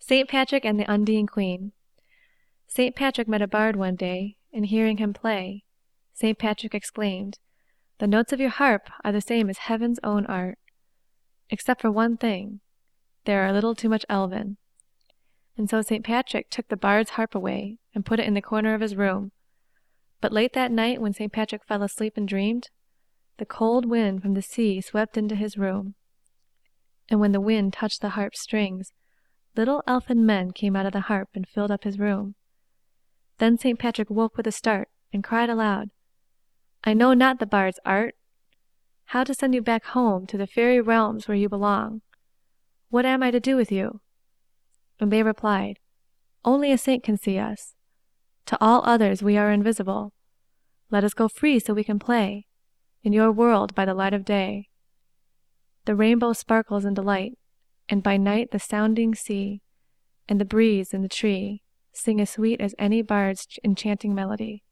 St. Patrick and the Undine Queen. St. Patrick met a bard one day, and hearing him play, St. Patrick exclaimed, "The notes of your harp are the same as heaven's own art, except for one thing, they are a little too much elven." And so St. Patrick took the bard's harp away and put it in the corner of his room. But late that night, when St. Patrick fell asleep and dreamed, the cold wind from the sea swept into his room. And when the wind touched the harp strings, little elfin men came out of the harp and filled up his room. Then St. Patrick woke with a start and cried aloud, "I know not the bard's art. How to send you back home to the fairy realms where you belong? What am I to do with you?" And they replied, "Only a saint can see us. To all others we are invisible. Let us go free so we can play in your world by the light of day. The rainbow sparkles in delight, and by night the sounding sea and the breeze in the tree sing as sweet as any bard's enchanting melody."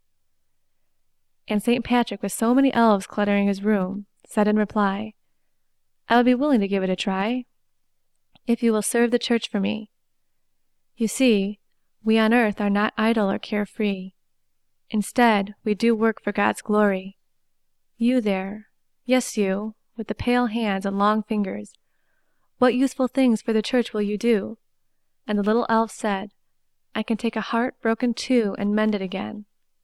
And St. Patrick, with so many elves cluttering his room, said in reply, "I would be willing to give it a try, if you will serve the church for me. You see, we on earth are not idle or carefree. Instead, we do work for God's glory. You there, yes you, with the pale hands and long fingers, what useful things for the church will you do?" And the little elf said, "I can take a heart broken too and mend it again,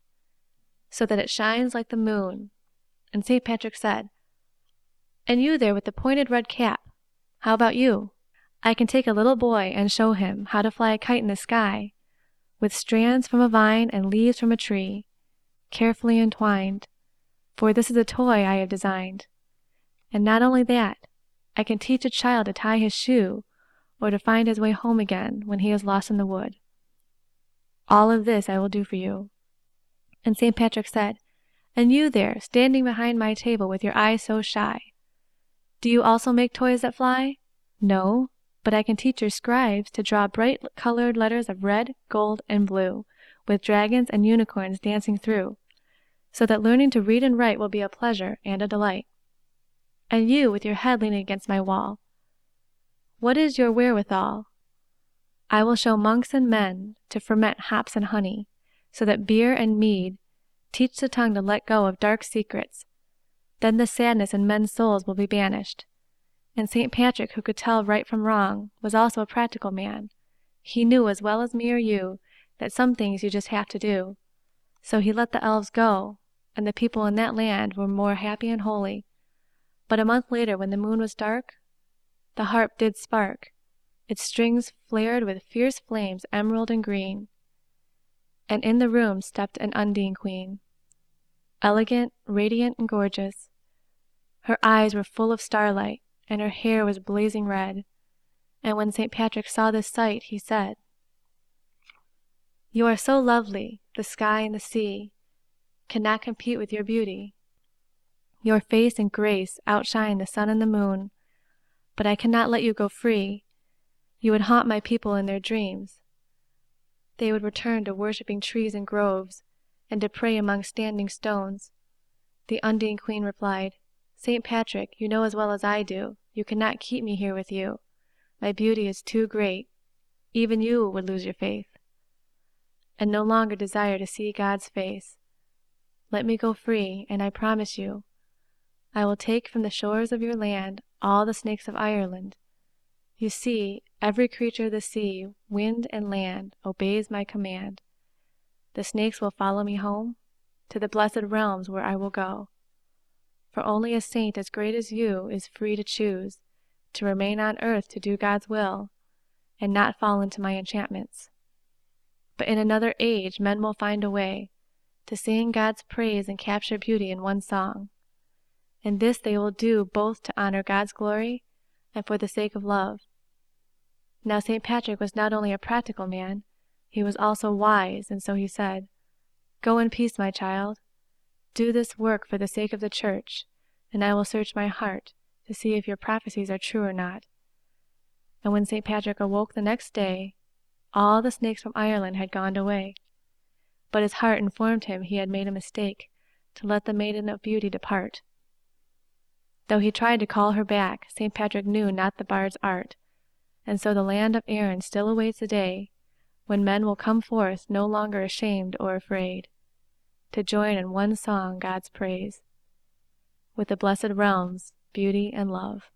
so that it shines like the moon." And St. Patrick said, "And you there with the pointed red cap, how about you?" "I can take a little boy and show him how to fly a kite in the sky, with strands from a vine and leaves from a tree, carefully entwined, for this is a toy I have designed. And not only that, I can teach a child to tie his shoe, or to find his way home again when he is lost in the wood. All of this I will do for you." And St. Patrick said, "And you there, standing behind my table with your eyes so shy, do you also make toys that fly? No, but I can teach your scribes to draw bright-colored letters of red, gold, and blue, with dragons and unicorns dancing through, so that learning to read and write will be a pleasure and a delight. And you, with your head leaning against my wall, what is your wherewithal? I will show monks and men to ferment hops and honey, so that beer and mead teach the tongue to let go of dark secrets. Then the sadness in men's souls will be banished." And St. Patrick, who could tell right from wrong, was also a practical man. He knew as well as me or you that some things you just have to do. So he let the elves go, and the people in that land were more happy and holy. But a month later, when the moon was dark, the harp did spark. Its strings flared with fierce flames, emerald and green. And in the room stepped an Undine Queen, elegant, radiant, and gorgeous. Her eyes were full of starlight, and her hair was blazing red. And when St. Patrick saw this sight, he said, "You are so lovely, the sky and the sea cannot compete with your beauty. Your face and grace outshine the sun and the moon, but I cannot let you go free. You would haunt my people in their dreams. They would return to worshipping trees and groves, and to pray among standing stones." The Undine Queen replied, "St. Patrick, you know as well as I do, you cannot keep me here with you. My beauty is too great. Even you would lose your faith, and no longer desire to see God's face. Let me go free, and I promise you, I will take from the shores of your land all the snakes of Ireland. You see, every creature of the sea, wind and land, obeys my command. The snakes will follow me home, to the blessed realms where I will go. For only a saint as great as you is free to choose to remain on earth to do God's will, and not fall into my enchantments. But in another age men will find a way to sing God's praise and capture beauty in one song. And this they will do both to honor God's glory and for the sake of love." Now St. Patrick was not only a practical man, he was also wise, and so he said, "Go in peace, my child. Do this work for the sake of the church, and I will search my heart to see if your prophecies are true or not." And when St. Patrick awoke the next day, all the snakes from Ireland had gone away. But his heart informed him he had made a mistake to let the Maiden of Beauty depart. Though he tried to call her back, St. Patrick knew not the bard's art, and so the land of Aaron still awaits a day when men will come forth no longer ashamed or afraid, to join in one song God's praise, with the blessed realms, beauty and love.